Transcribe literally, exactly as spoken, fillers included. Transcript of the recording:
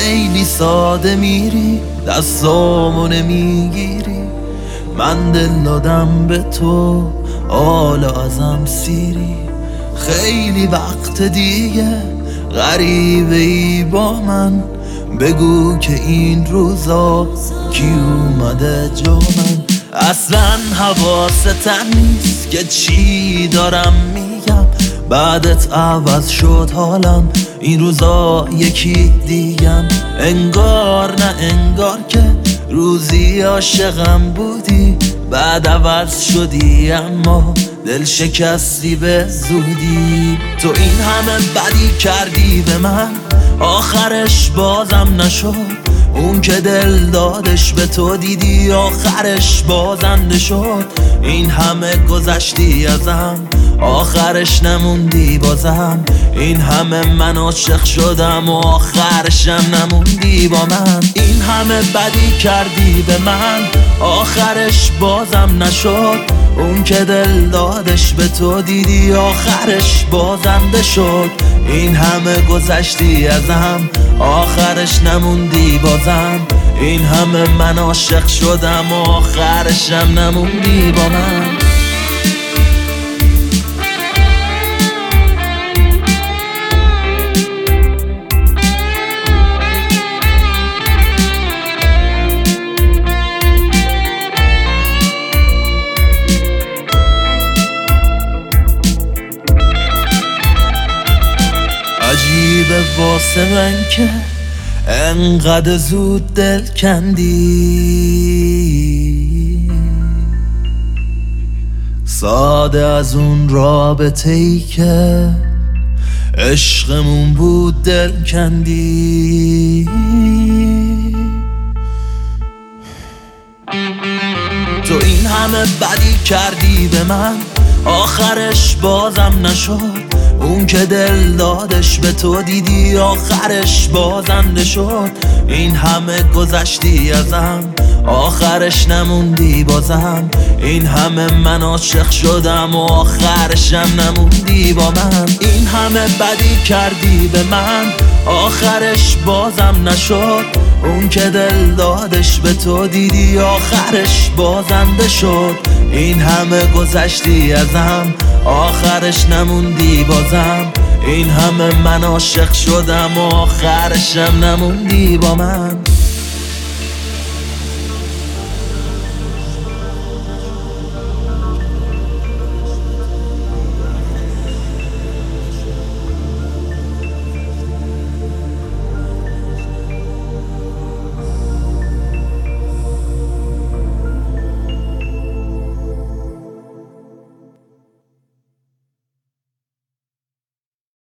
خیلی ساده میری دستامو نمیگیری، من دل دادم به تو حالا ازم سیری. خیلی وقت دیگه غریبه ای با من، بگو که این روزا کی اومده جا من. اصلا حواست نیست که چی دارم میگم، بعدت عوض شد حالم این روزا یکی دیگم. انگار نه انگار که روزی عاشقم بودی، بعد عوض شدی اما دل شکستی به زودی. تو این همه بدی کردی به من، آخرش بازم نشد. اون که دل دادش به تو دیدی آخرش بازنده شد. این همه گذشتی ازم آخرش نموندی بازم، این همه من عاشق شدم و آخرشم نموندی با من. این همه بدی کردی به من آخرش بازم نشد. اون که دل دادش به تو دیدی آخرش بازنده شد. این همه گذشتی ازم آخرش نموندی بازم، این همه من عاشق شدم و آخرشم نموندی با من. عجیبه واسه من که انقدر زود دل کندی، ساده از اون رابطه ای که عشقمون بود دل کندی. تو این همه بدی کردی به من آخرش بازم نشد. اون که دل دادش به تو دیدی آخرش بازنده شد. این همه گذشتی ازم آخرش نموندی بازم، این همه من عاشق شدم و آخرشم نموندی با من. این همه بدی کردی به من آخرش بازم نشد. اون که دل دادش به تو دیدی آخرش بازنده شد. این همه گذشتی ازم آخرش نموندی بازم، این همه من عاشق شدم و آخرشم نموندی با من.